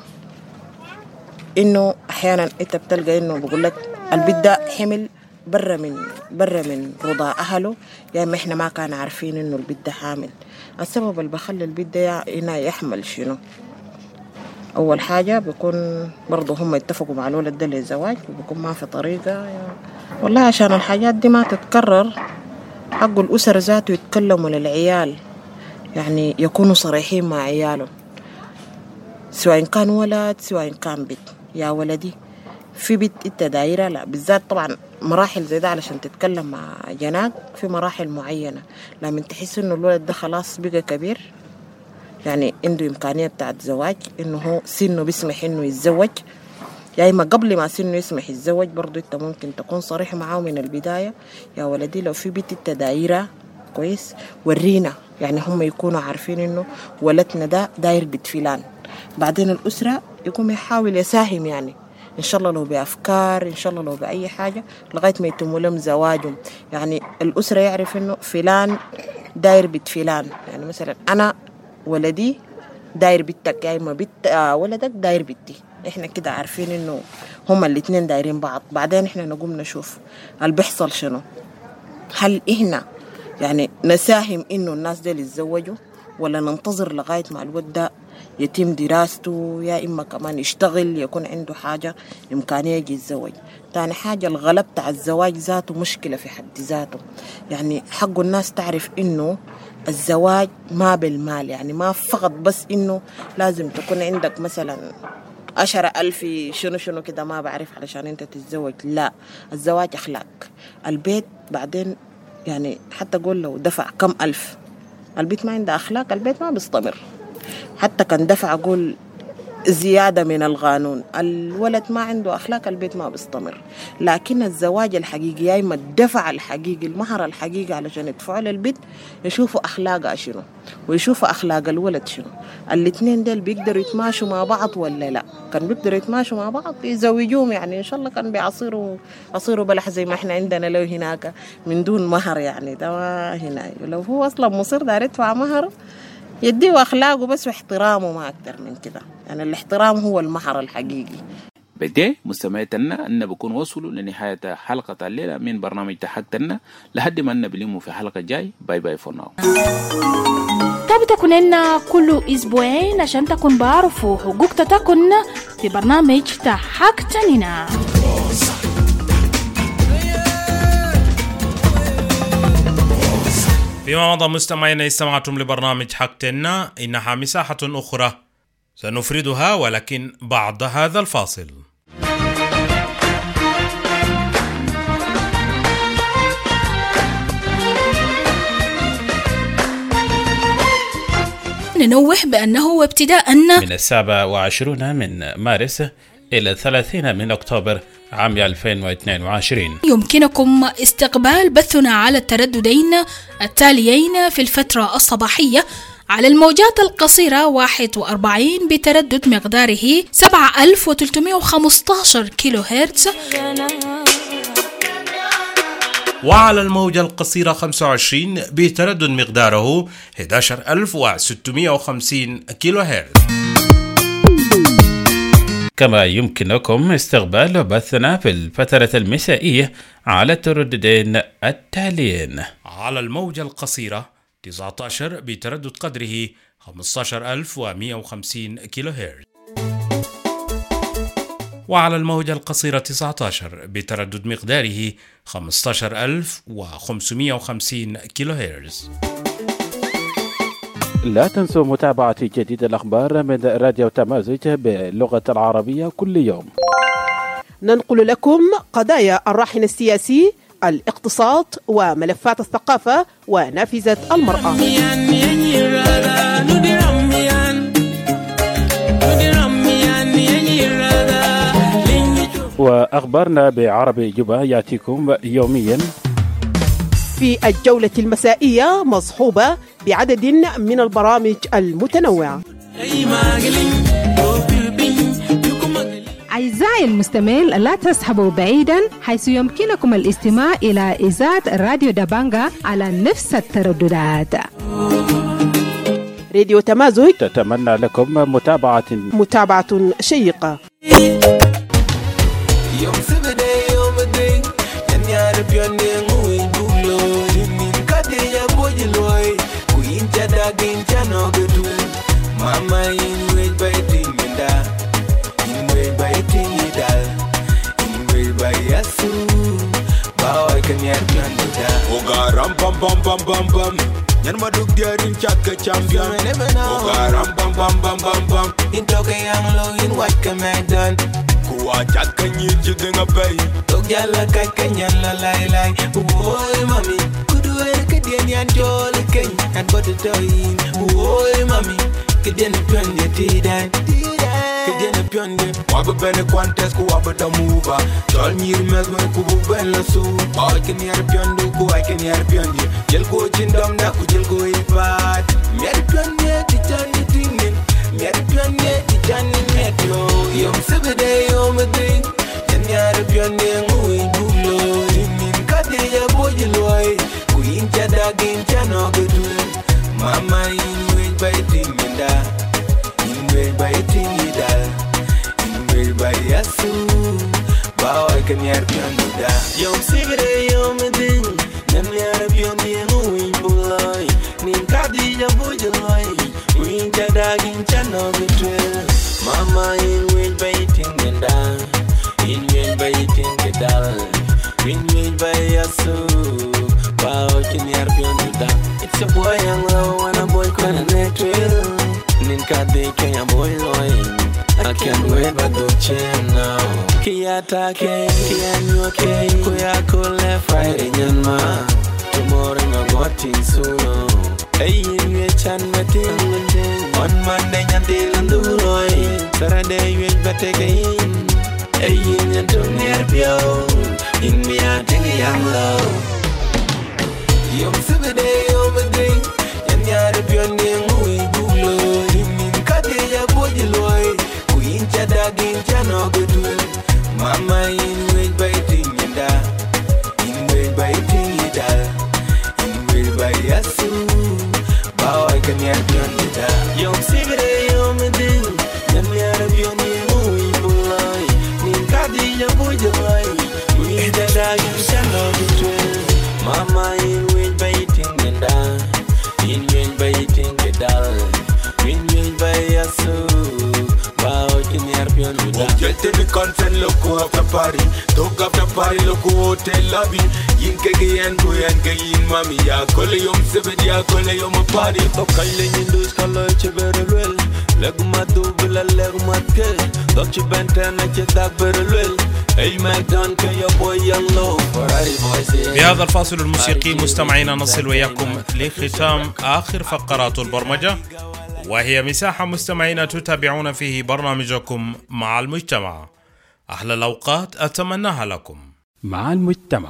إنه أحيانا أنت بتلقى إنه بقول لك البيت ده حمل برا من رضا أهله، يعني إحنا ما كان عارفين إنه البيت ده حامل. السبب اللي بخلي البيت ده هنا يحمل شنو؟ أول حاجة بيكون برضو هم يتفقوا مع الولد ده للزواج، وبيكون ما في طريقة والله عشان الحاجات دي ما تتكرر. حق الأسر ذاته يتكلموا للعيال، يعني يكونوا صريحين مع عيالهم، سواء كان ولد سواء كان بنت. يا ولدي في بيت انت دايره، لا بالذات طبعا مراحل زي ده علشان تتكلم مع جناق في مراحل معينه. لما تحس انه الولد ده خلاص بقى كبير، يعني عنده امكانيه بتاعت زواج، انه هو سنه بيسمح انه يتزوج، يا اما قبل ما سنه يسمح يتزوج برضو انت ممكن تكون صريح معاه من البدايه. يا ولدي لو في بيت انت دايره كويس ورينا، يعني هم يكونوا عارفين انه ولدنا ده داير بيت فلان. بعدين الأسرة يقوم يحاول يساهم، يعني إن شاء الله لو بأفكار، إن شاء الله لو بأي حاجة، لغاية ما يتموا لهم زواجهم. يعني الأسرة يعرف إنه فلان داير بيت فلان، يعني مثلا أنا ولدي داير بيتك، يا إما بيت ولدك داير بيتي. إحنا كده عارفين إنه هما الاتنين دايرين بعض. بعدين إحنا نقوم نشوف اللي بيحصل شنو، هل إحنا يعني نساهم إنه الناس دول يتزوجوا، ولا ننتظر لغاية ما الولد ده يتم دراسته، يا إما كمان يشتغل يكون عنده حاجة إمكانية يجي يتزوج. تاني حاجة الغلب تاع الزواج ذاته مشكلة في حد ذاته، يعني حق الناس تعرف إنه الزواج ما بالمال، يعني ما فقط بس إنه لازم تكون عندك مثلا 10,000 شنو كده ما بعرف علشان أنت تتزوج. لا، الزواج أخلاق. البيت بعدين يعني حتى قول لو دفع كم ألف، البيت ما عنده أخلاق البيت ما بيستمر. حتى كان دفع أقول زيادة من القانون، الولد ما عنده أخلاق البيت ما بيستمر. لكن الزواج الحقيقي يا إما الدفع الحقيقي، المهر الحقيقي علشان يدفعوا للبيت، يشوفوا أخلاقها شنو ويشوفوا أخلاق الولد شنو. الاتنين دول بيقدروا يتماشوا مع بعض ولا لا؟ كان بيقدروا يتماشوا مع بعض يزوجوهم، يعني إن شاء الله كان بيعصيروا بلح زي ما إحنا عندنا له هناك من دون مهر. يعني ده ما هنا، لو هو أصلا مصير دار يدفع مهر يديه أخلاقه بس واحترامه، ما أكتر من كده. يعني الاحترام هو المهر الحقيقي. بدي مستمعتنا أن بكون وصلوا لنهاية حلقة الليلة من برنامج تحكتنا، لحد ما نبلموا في حلقة جاي. باي باي فور ناو. تكون لنا كل أسبوعين عشان تكون بعرفوا حقوق تكون في برنامج تحكتنا. فيما مضى مستمعينا استمعتم لبرنامج حقتنا، إنها مساحة أخرى سنفردها ولكن بعد هذا الفاصل. ننوه بأنه ابتداء من 27 من مارس إلى 30 من أكتوبر عام 2022 يمكنكم استقبال بثنا على الترددين التاليين في الفترة الصباحية على الموجات القصيرة 41 بتردد مقداره 7315 كيلو هرتز، وعلى الموجة القصيرة 25 بتردد مقداره 11650 كيلو هرتز. كما يمكنكم استقبال بثنا في الفترة المسائية على الترددين التاليين: على الموجة القصيرة 19 بتردد قدره 15150 كيلو هرتز، وعلى الموجة القصيرة 19 بتردد مقداره 15550 كيلو هرتز. لا تنسوا متابعة جديد الأخبار من راديو تمازج باللغة العربية كل يوم. ننقل لكم قضايا الراحن السياسي، الاقتصاد، وملفات الثقافة ونافذة المرأة. وأخبارنا بعربي جوبا يأتيكم يوميا في الجولة المسائية، مصحوبة بعدد من البرامج المتنوعة. أعزائي المستمعين، لا تسحبوا بعيدا، حيث يمكنكم الاستماع إلى إذاعة راديو دابانغا على نفس الترددات. راديو تمازج تتمنى لكم متابعة شيقة. Ogaram bam bam bam bam bam. Yan maduk diarin chaka champion. Ogaram bam bam bam bam bam. In toke yang low in white commandant. Kuwa chaka nyirchi denga bay. Tok yalla kai kanyan la lai lai. Boy mami, kudu er kedien yan jolly ken. And butter toyin. Boy mami, kedien pion ye tidan. Kedien pion ye. Waba bene quantes ku waba da mova. Jol nyir mesme ku bu ben la su. Boy ken yar pion du ku I ken yar pion ye. Jel ko chindam da ku jel ko ipat. Mer pion ye titani tinin. Mer pion ye titani metro. Yom sebede yom ding. Yan yar pion ye ngui bulo. Inin kade ya boy loy. Ku incha da gincha no gedu. Mama in wait by tinginda. In wait by tingida. In wait by yasu. Bao I can yar pion da. Yom sebede yom ding. Yan yar pion ye ngui buloy. Nin kade ya boy loy. Ku incha da gincha no gedu. Mama in wait by tinginda. In wait by tingida. In wait by yasu. Bao I can yar pion da. It's a boy young low and a boy gonna net will. Ninkade kaya boy loy. I can't wait but do chin now. Kiyata ke, kiyanyoke, kuya kule Friday nyanma. Tomorrow na gotin suno. Hey, we chan meeting. On Monday nyantil anduloy. Saturday we better gain. Hey, nyantum nerbio. In me a thing young low. Yom sebede yom ding. Yan yar pion ye ngui bulo. Inin kade ya boy loy. Queen chada gincha no gedu. Mama in wait by tinginda. In wait by tingida. In wait by yasu. Bao I can yar pion da. Yom sebede yom ding. Yan yar pion ye ngui bulo. Inin kade ya boy loy. Queen chada gincha no gedu. Mama in wait by tinginda. In wait by tingida. In wait by yasu. Get to the consent loco after party. Talk after party loco hotel lobby. Yin kege yan go yan kege yin mami. Ya kole yom sebedi ya kole yom a party. O kale yindus kalo chebere lwel. Leguma dubila leguma ke. Dokchi bentana chetak bere lwel. Hey McDon can your boy young low. بهذا الفاصل الموسيقي مستمعينا نصل وياكم لختام آخر فقرات البرمجة، وهي مساحة مستمعين تتابعون فيه برنامجكم مع المجتمع. أحلى الأوقات أتمناها لكم مع المجتمع.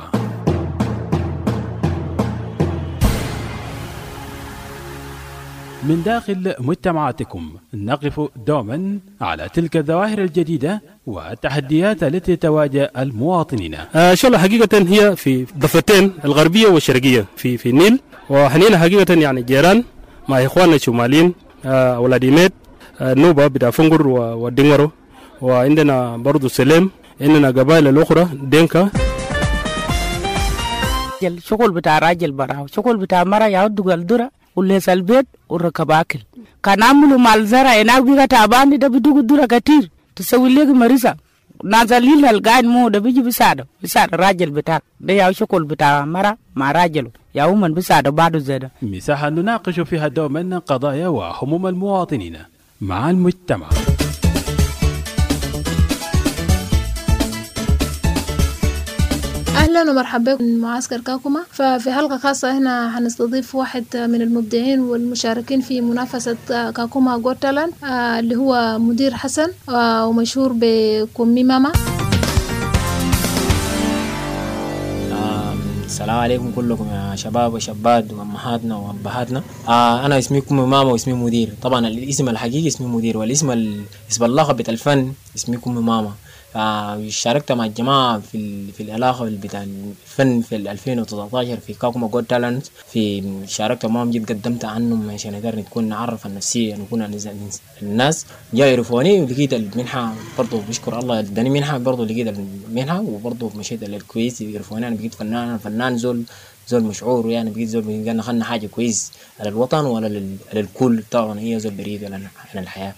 من داخل مجتمعاتكم نقف دوما على تلك الظواهر الجديدة والتحديات التي تواجه المواطنين. إن شاء الله حقيقة هي في ضفتين الغربية والشرقية في النيل، وحنينا حقيقة يعني جيران مع إخواننا الشماليين ولاديميت نوبة بتاع فنجر ودينغرو، وعندنا برضو سليم، عندنا قبائل الأخرى دينكا. شغل بتاع راجل براو، شغل بتاع مرة يعود الدرة وليس البيت وركب أكل. كان عملوا مع الزرع هناك بيجا تعبان ده بدو الدرة كتير تسوي لك مريضة نازلين القاعد مو ده بيجي بيساعد الراجل بتاعك ده يا شغل بتاع مرة مع راجله يا من بيساعد بعده زيادة. مساحة نناقش فيها دوما قضايا وهموم المواطنين مع المجتمع. أهلا ومرحبا بكم من معسكر كاكوما. ففي حلقة خاصة هنا هنستضيف واحد من المبدعين والمشاركين في منافسة كاكوما جوت تالنت اللي هو مدير حسن ومشهور بكومي ماما. السلام عليكم كلكم يا شباب وشابات وأمهاتنا وأبهاتنا. أنا اسمي كومي ماما واسمي مدير. طبعا الاسم الحقيقي اسمي مدير والاسم اللقب بتاع الفن اسمي كومي ماما. شاركت مع الجماعة في العلاقة بتاع الفن في 2019 في كاكوما جوت تالنت. شاركت معهم جيت قدمت عنهم عشان نقدر نكون نعرف النفسية نكون الناس جاي يعرفوني ولقيت المنحة برضو بشكر الله اداني منحة برضو لقيت المنحة وبرضو مشيت للكويس يعرفوني أنا بقيت فنان زول مشعور يعني بقيت زول بقينا خلنا حاجة كويس على الوطن ولا للكل طبعا هي زول بريد على الحياة.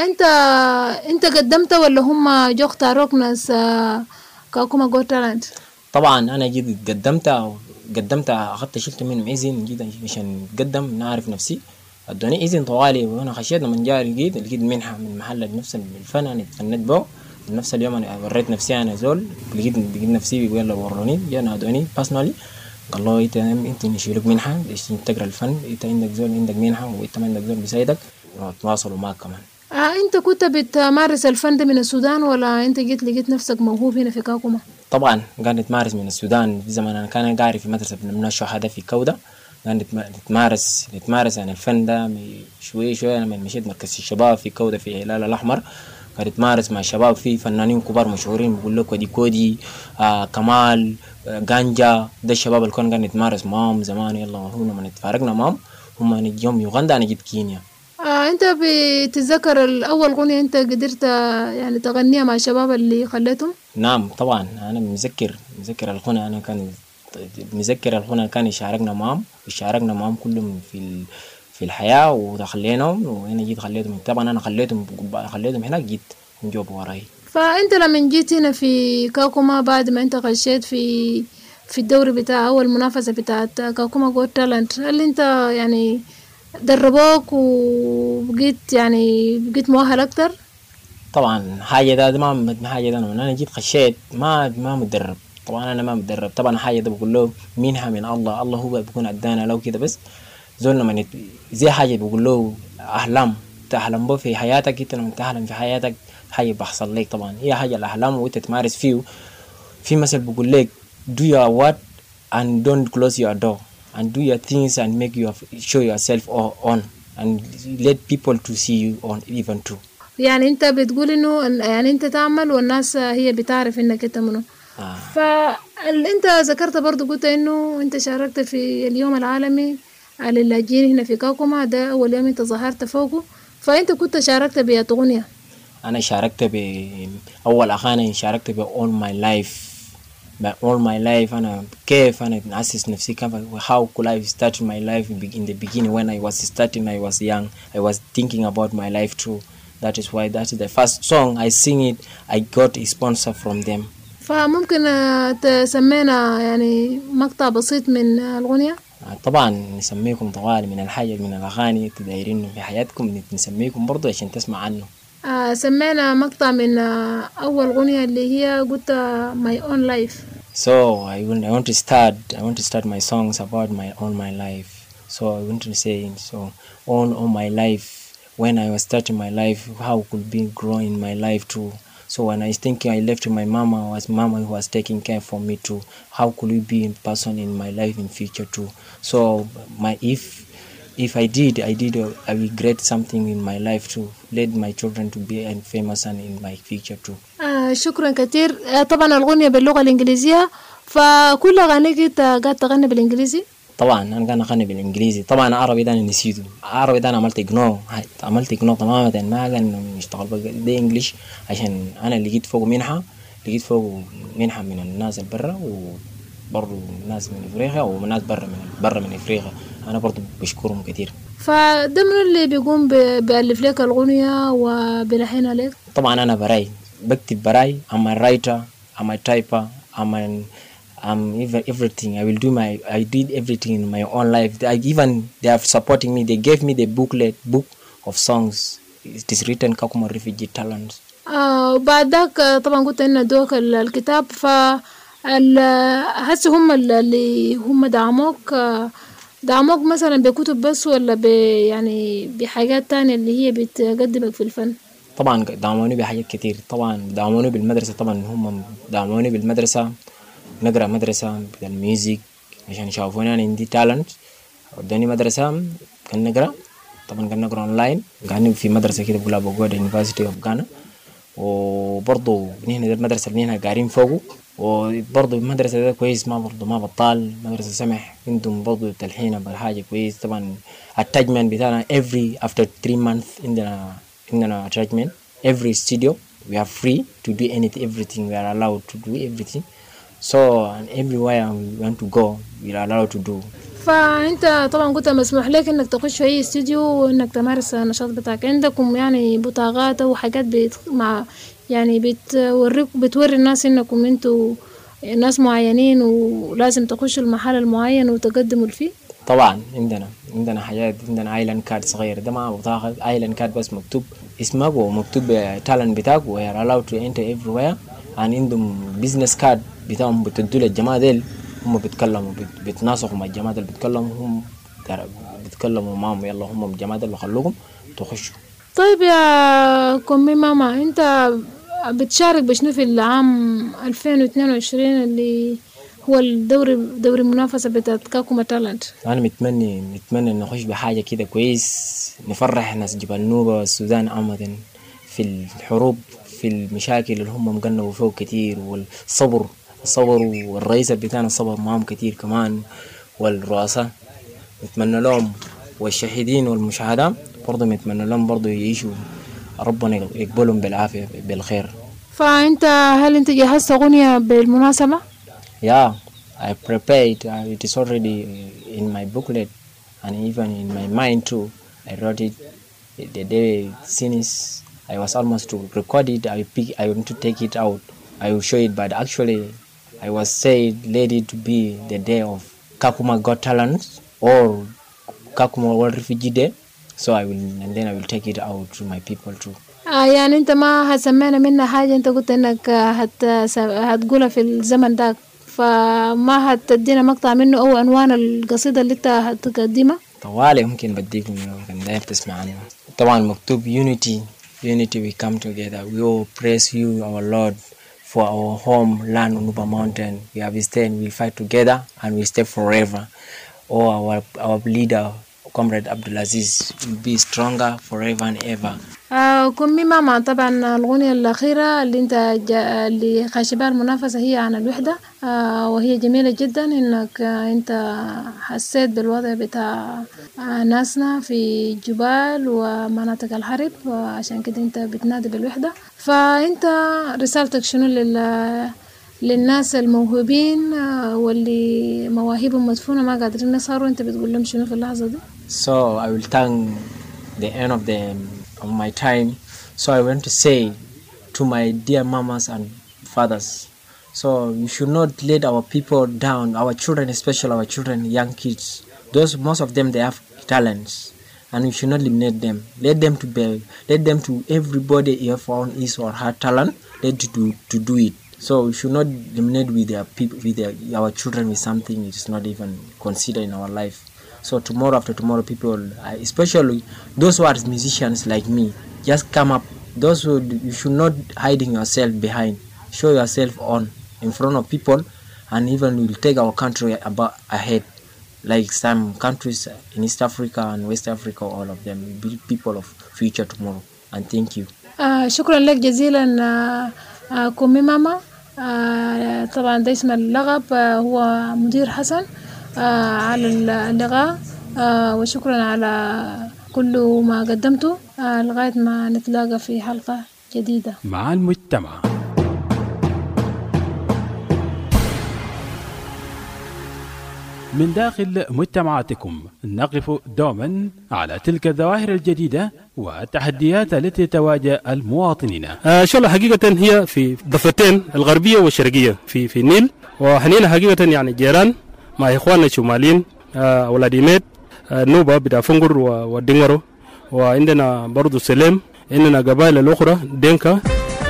فأنت قدمت ولا هم جو اختاروك ناس كاكوما جوت تالنت؟ طبعا أنا جيت قدمت أخذت شلت منهم إذن جيت عشان أقدم نعرف نفسي ادوني إذن طوالي وأنا خشيت لما جاء لقيت منحة من محل نفس الفن أنا اتفنت به. نفس اليوم أنا وريت نفسي أنا زول لقيت نفسي بيقول له وروني جانا ادوني باسنالي قال له أنت نشيلك منحة تقرأ الفن أنت عندك زول عندك منحة وأنت ما عندك زول بيساعدك ونتواصلوا معك كمان. انت كنت بتمارس الفن ده من السودان ولا انت لقيت نفسك موهوب هنا في كاكوما؟ طبعا قاعد نتمارس من السودان في زمان انا كان قاعد في مدرسه من الشهاده في كوده قاعد نتمارس يعني الفن ده شوي لما مشيت مركز الشباب في كوده في الهلال الاحمر قاعد نتمارس مع الشباب في فنانين كبار مشهورين بقول لك كودي كمال غانجا ده الشباب اللي كنا قاعد نتمارس معهم زمان. يلا هم لما نتفارقنا معهم هم يوم يوغندا انا جيت كينيا. انت بتتذكر الاول غنية انت قدرت يعني تغنيها مع الشباب اللي خليتهم؟ نعم طبعا انا مذكر الغنى. انا كان مذكر الغنى كان يشاركنا معهم كلهم في الحياة وخليناهم وانا جيت خليتهم. طبعا انا خليتهم هناك جيت نجوب وراي. فانت لما جيت هنا في كاكوما بعد ما انت غشيت في الدوري بتاع اول منافسة بتاعت كاكوما جوت تالنت هل انت يعني دربوك بقيت مؤهل اكتر؟ طبعا حاجه ده ما حاجه ده انا جيت خشيت ما مدرب. طبعا انا ما مدرب. طبعا حاجه ده بقول له منها من الله هو بيكون ادانا لو كده بس زولنا من زي حاجه بقول له احلام تحلم به في حياتك. انت لما تحلم في حياتك حاجه بيحصل لك. طبعا هي حاجه الاحلام وانت تمارس فيه. في مثل بقول لك do your what and don't close your door and do your things and make you show yourself on and let people to see you on even too. يعني انت بتقول انه يعني انت تعمل والناس هي بتعرف انك انت منو. فانت ذكرت برضو قلت انه انت شاركت في اليوم العالمي للاجئين هنا في كاكوما ده اول يوم انت ظهرت فوقه. فانت كنت شاركت بأغنية؟ انا شاركت بأول اغاني شاركت ب all my life. all my life أنا كيف أنا أسس نفسي كيف how could I start my life in the beginning when I was starting I was young I was thinking about my life too. That is why that is the first song I sing it. I got a sponsor from them. فممكن تسمينا يعني مقطع بسيط من الأغنية؟ طبعا نسميكم طوال من الحاجة من الأغاني تدايرين في حياتكم نسميكم برضو عشان تسمع عنه. سمعنا مقطع من أول أغنية اللي هي قلت my own life. So I want to start my songs about all my life. So I want to say so all my life when I was starting my life how could be growing my life too. So when I was thinking I left my mama who was taking care for me too. How could we be a person in my life in future too. So if I did I will create something in my life to let my children to be famous and in my future too. شكرا كتير. طبعا الأغنية باللغة الإنجليزية فكل أغانيك قاعد تغني بالإنجليزي؟ طبعا أنا قاعد أغني بالإنجليزي. طبعا عربي ده أنا نسيته. عربي ده أنا عملت إجنو تماما ما قاعد نشتغل ده إنجليش عشان أنا لقيت فوق منحة من الناس البرة وبرضو ناس من إفريقيا وناس برا من إفريقيا أنا برضو بشكرهم كتير. فده من اللي بيقوم بألف لك الأغنية وبلحنها لك؟ طبعا أنا براي بكتب براي. I'm a writer, I'm a typer, I'm even everything. I did everything in my own life. They are supporting me. They gave me the book of songs. It is written Kakuma Refugee Talents. وبعد ذاك طبعا قلت إن دوك الكتاب، هسه هم اللي هم دعموك مثلا بكتب بس ولا يعني بحاجات تانية اللي هي بتقدمك في الفن؟ طبعا دعموني بحاجات كتير. طبعا دعموني بالمدرسة. طبعا هم دعموني بالمدرسة، نقرأ مدرسة بالميوزك عشان يشوفوني أنا عندي تالنت. وداني مدرسة كان نقرأ. طبعا كان نقرأ أونلاين. قاعدين في مدرسة كده بقولها بوغودا University of Ghana. وبرضو نحن المدرسة اللي نحن قاعدين فوقه، وبرضو المدرسة ده كويس، ما بطال. مدرسة سمح عندهم برضو تلحين بالحاجة كويس. طبعا التاجمنت بتاعنا after 3 months عندنا attachment. Every studio we are free to do everything. We are allowed to do everything. So and everywhere we want to go we are allowed to do. فأنت طبعا قلت مسموح لك إنك تخش في أي استوديو وإنك تمارس النشاط بتاعك. عندكم يعني بطاقات أو حاجات يعني بتوري الناس إنكم أنتوا ناس معينين ولازم تخشوا المحل المعين وتقدموا فيه؟ طبعا عندنا حاجات. عندنا ايلاند كارد صغير، ده ما بطاقة. ايلاند كارد بس مكتوب اسمك ومكتوب تالنت بتاعك و are allowed to enter everywhere. عندهم بيزنس كارد بتاعهم بتدوا للجماعة ديل، هم بيتكلموا بيتناسقوا مع الجماعة اللي بيتكلموا معهم. يلا هم الجماعة اللي خلوكم تخشوا. طيب يا كومي ماما، انت بتشارك بشنو في العام 2022 اللي هو دوري المنافسة بتاعت كاكوما تالنت؟ أنا متمنى إن نخش بحاجة كده كويس، نفرح ناس جبال نوبة والسودان عامة في الحروب، في المشاكل اللي هم مقنبوا فوق كتير، والصبر والرئيس بتاعنا صبر معهم كتير كمان، والرؤساء نتمنى لهم، والشهيدين والمشاهدة برضو نتمنى لهم برضو يعيشوا، ربنا يقبلهم بالعافية بالخير. فأنت هل أنت جهزت أغنية بالمناسبة؟ Yeah, I prepared. It is already in my booklet and even in my mind too. I wrote it the day since I was almost to record it. I want to take it out. I will show it, but actually I was said let it to be the day of Kakuma Got Talent or Kakuma World Refugee Day. So I will take it out to my people too. يعني أنت ما هسمعنا منها حاجة، أنت قلت إنك هتقولها في الزمن ده، فما هتدينا مقطع منه أو عنوان القصيدة اللي أنت هتقدمها؟ طوالي ممكن بديك منه، كان داير تسمع عنه. طبعا مكتوب unity we come together. We all praise you our Lord for our home land Nuba Mountain. We have stayed, we fight together and we stay forever. Oh our leader Comrade Abdulaziz will be stronger forever and ever. كمي ماما، طبعا الأغنية الأخيرة اللي اللي خاشبها المنافسة هي عن الوحدة، وهي جميلة جدا إنك أنت حسيت بالوضع بتاع ناسنا في جبال ومناطق الحرب، وعشان كده أنت بتنادي بالوحدة. فأنت رسالتك شنو للناس الموهوبين واللي مواهبهم مدفونة ما قادرين يصاروا، أنت بتقول لهم شنو في اللحظة دي؟ So I will thank the end of my time. So I want to say to my dear mamas and fathers, so you should not let our people down, our children, especially our children, young kids. Most of them, they have talents, and we should not eliminate them. Let them to everybody here found his or her talent, to do it. So we should not eliminate with our children with something it is not even considered in our life. So tomorrow after tomorrow, people, especially those who are musicians like me, just come up. Those who you should not hiding yourself behind. Show yourself on in front of people, and even will take our country ahead. Like some countries in East Africa and West Africa, all of them will be people of future tomorrow. And thank you. شكرا لك جزيلا كومي ماما. طبعا ده اسم اللقب، هو مدير حسن على اللقاء، وشكرا على كل ما قدمته. لغاية ما نتلاقى في حلقة جديدة مع المجتمع. من داخل مجتمعاتكم نقف دوما على تلك الظواهر الجديدة والتحديات التي تواجه المواطنين. شغلة حقيقة هي في ضفتين الغربية والشرقية في النيل، وحنينا حقيقة يعني جيران مع إخواننا الشماليين أولاد إيميت نوبة بتاع فنقر والدنغرو، وعندنا برضو سليم، عندنا قبائل الأخرى دينكا.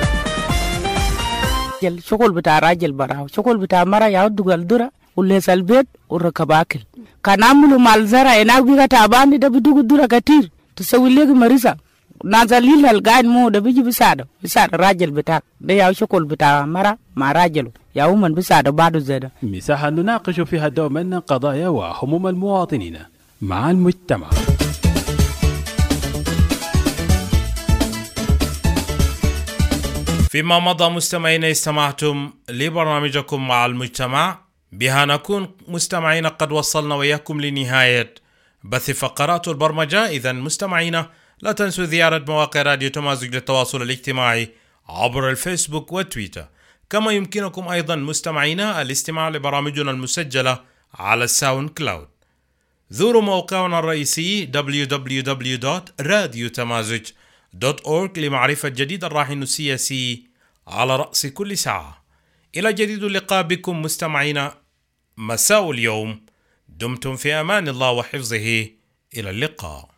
شغل بتاع راجل براو، شغل بتاع مرة يعود الدرة وليس البيت وركب أكل. كان عملوا مال زرع هناك بيجا تعبان ده بدو الدرة كتير تسوي لك مريضة نازلين القاعد مو ده بيجي بيساعد راجل بتاعك ده يا شغل بتاع مرة مع راجله يا ومن بيساعد بعده زيادة. مساحة نناقش فيها دوما قضايا وهموم المواطنين مع المجتمع. فيما مضى مستمعينا استمعتم لبرنامجكم مع المجتمع، بها نكون مستمعين قد وصلنا وياكم لنهاية بث فقرات البرمجة. إذن مستمعينا لا تنسوا زيارة مواقع راديو تمازج للتواصل الاجتماعي عبر الفيسبوك وتويتر، كما يمكنكم أيضا مستمعينا الاستماع لبرامجنا المسجلة على الساوند كلاود. زوروا موقعنا الرئيسي www.radiotamazig.org لمعرفة جديد الراهن السياسي على رأس كل ساعة. إلى جديد اللقاء بكم مستمعينا مساء اليوم، دمتم في أمان الله وحفظه، إلى اللقاء.